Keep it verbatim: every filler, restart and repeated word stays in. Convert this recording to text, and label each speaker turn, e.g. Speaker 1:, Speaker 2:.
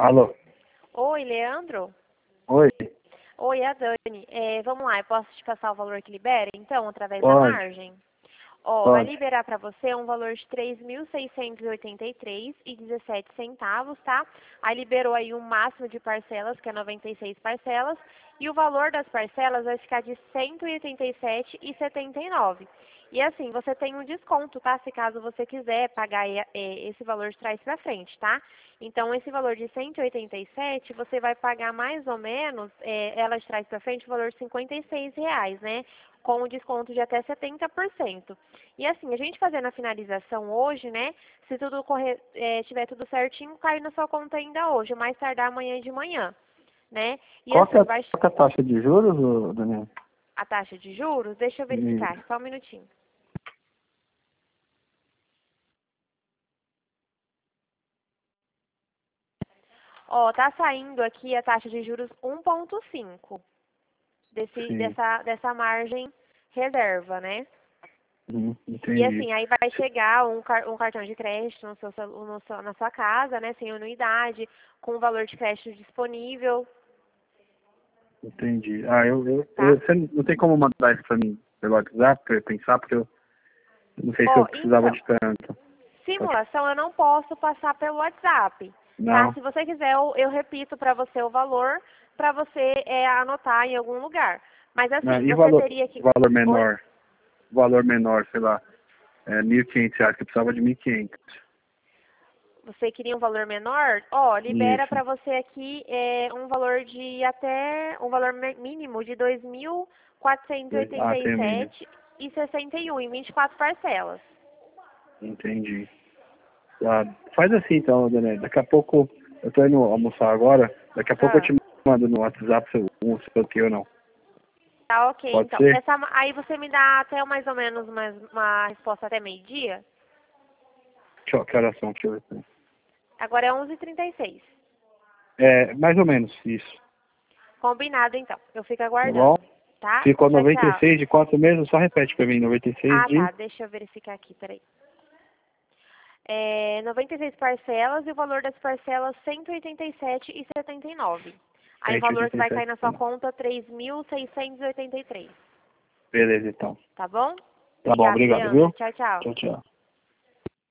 Speaker 1: Alô?
Speaker 2: Oi, Leandro?
Speaker 1: Oi?
Speaker 2: Oi, é a Dani. É, vamos lá, eu posso te passar o valor que libera, então, através da
Speaker 1: Pode,
Speaker 2: margem? Ó, vai
Speaker 1: pode.
Speaker 2: liberar para você um valor de três mil seiscentos e oitenta e três reais e dezessete centavos, tá? Aí liberou aí um máximo de parcelas, que é noventa e seis parcelas, e o valor das parcelas vai ficar de cento e oitenta e sete reais e setenta e nove centavos. E assim, você tem um desconto, tá? Se caso você quiser pagar é, esse valor de trás para frente, tá? Então, esse valor de cento e oitenta e sete, você vai pagar mais ou menos, é, ela de trás para frente, o valor de cinquenta e seis reais, né? Com um desconto de até setenta por cento. E assim, a gente fazendo a finalização hoje, né? Se tudo correr, é, tiver tudo certinho, cai na sua conta ainda hoje, mais tardar amanhã de manhã, né? E
Speaker 1: Qual que é,
Speaker 2: assim,
Speaker 1: a-
Speaker 2: vai
Speaker 1: qual que é a taxa de juros, ô, Daniel?
Speaker 2: a taxa de juros, deixa eu verificar,
Speaker 1: Isso.
Speaker 2: só um minutinho. Ó, tá saindo aqui a taxa de juros um ponto cinco desse,
Speaker 1: Sim.
Speaker 2: dessa, dessa margem reserva, né?
Speaker 1: Hum,
Speaker 2: E
Speaker 1: entendi.
Speaker 2: assim, aí vai chegar um, car um cartão de crédito no seu, celu- no seu- na sua casa, né, sem anuidade, com o valor de crédito disponível,
Speaker 1: Entendi. Ah, eu, eu,
Speaker 2: tá?
Speaker 1: eu- você não tem como mandar isso pra mim pelo WhatsApp pra eu pensar, porque eu não sei se eu
Speaker 2: Ó,
Speaker 1: precisava
Speaker 2: então,
Speaker 1: de tanto. Pode-
Speaker 2: simulação eu não posso passar pelo WhatsApp, tá?
Speaker 1: Não.
Speaker 2: Se você quiser, eu, eu repito para você o valor, para você é, anotar em algum lugar. Mas
Speaker 1: Não,
Speaker 2: assim,
Speaker 1: e
Speaker 2: você
Speaker 1: valor,
Speaker 2: teria que...
Speaker 1: valor
Speaker 2: Oi?
Speaker 1: menor? Valor menor, sei lá, é, mil e quinhentos reais, que eu precisava de mil e quinhentos.
Speaker 2: Você queria um valor menor? Ó, libera
Speaker 1: Isso.
Speaker 2: para você aqui é, um valor de até um valor mi- mínimo de dois mil quatrocentos e
Speaker 1: Dois-
Speaker 2: oitenta
Speaker 1: Ah,
Speaker 2: e
Speaker 1: tem o mínimo.
Speaker 2: sete e sessenta e um em vinte e quatro parcelas.
Speaker 1: Entendi. Ah, faz assim então, Daniel. Daqui a pouco, eu tô indo almoçar agora, daqui a pouco eu
Speaker 2: Ah,
Speaker 1: te mando no WhatsApp se eu, um, se eu tenho ou não.
Speaker 2: tá ok.
Speaker 1: Pode
Speaker 2: Então,
Speaker 1: ser?
Speaker 2: essa, ma- aí você me dá até mais ou menos uma, uma resposta até meio-dia?
Speaker 1: Deixa eu, que horas são? Deixa eu ver.
Speaker 2: Agora é onze e trinta e seis.
Speaker 1: É, mais ou menos, isso.
Speaker 2: Combinado, então. Eu fico
Speaker 1: Tá bom?
Speaker 2: aguardando, tá?
Speaker 1: Ficou
Speaker 2: Tchau,
Speaker 1: noventa e
Speaker 2: tchau.
Speaker 1: seis de quatro meses, só repete pra mim, noventa e seis
Speaker 2: Ah,
Speaker 1: de
Speaker 2: tá. Deixa eu verificar aqui, peraí. É, noventa e seis parcelas e o valor das parcelas cento e oitenta e sete reais e setenta e nove centavos. Aí o valor que vai cair na sua
Speaker 1: cento e oitenta e sete.
Speaker 2: conta três mil seiscentos e oitenta e três.
Speaker 1: Beleza, então.
Speaker 2: Tá bom?
Speaker 1: Tá bom,
Speaker 2: Obrigado,
Speaker 1: obrigado,
Speaker 2: Leandro.
Speaker 1: viu?
Speaker 2: Tchau, tchau.
Speaker 1: Tchau, tchau.